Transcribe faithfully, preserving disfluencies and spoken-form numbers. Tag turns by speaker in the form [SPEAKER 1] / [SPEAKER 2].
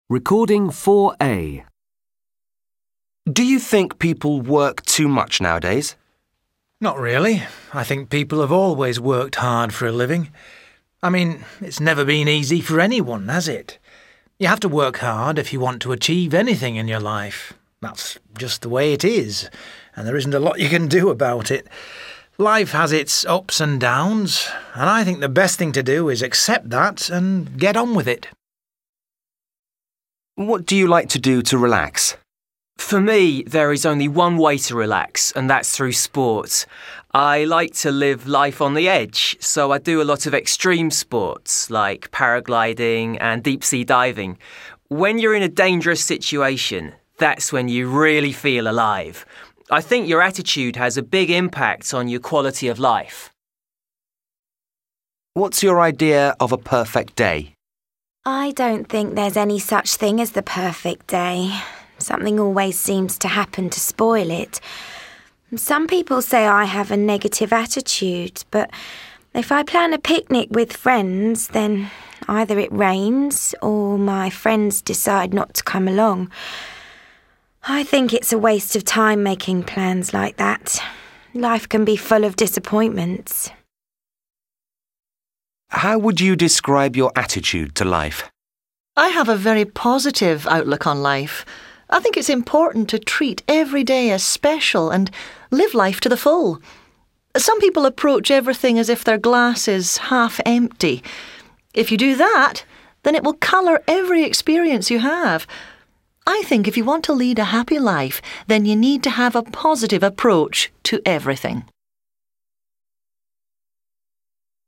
[SPEAKER 1] Recording four A.
[SPEAKER 2] Do you think people work too much nowadays?
[SPEAKER 3] Not really. I think people have always worked hard for a living. I mean, it's never been easy for anyone, has it? You have to work hard if you want to achieve anything in your life. That's just the way it is, and there isn't a lot you can do about it. Life has its ups and downs, and I think the best thing to do is accept that and get on with it.
[SPEAKER 2] What do you like to do to relax?
[SPEAKER 4] For me, there is only one way to relax, and that's through sport. I like to live life on the edge, so I do a lot of extreme sports like paragliding and deep-sea diving. When you're in a dangerous situation, that's when you really feel alive. I think your attitude has a big impact on your quality of life.
[SPEAKER 2] What's your idea of a perfect day?
[SPEAKER 5] I don't think there's any such thing as the perfect day. Something always seems to happen to spoil it. Some people say I have a negative attitude, but if I plan a picnic with friends, then either it rains or my friends decide not to come along. I think it's a waste of time making plans like that. Life can be full of disappointments.
[SPEAKER 2] How would you describe your attitude to life?
[SPEAKER 6] I have a very positive outlook on life. I think it's important to treat every day as special and live life to the full. Some people approach everything as if their glass is half empty. If you do that, then it will colour every experience you have. I think if you want to lead a happy life, then you need to have a positive approach to everything.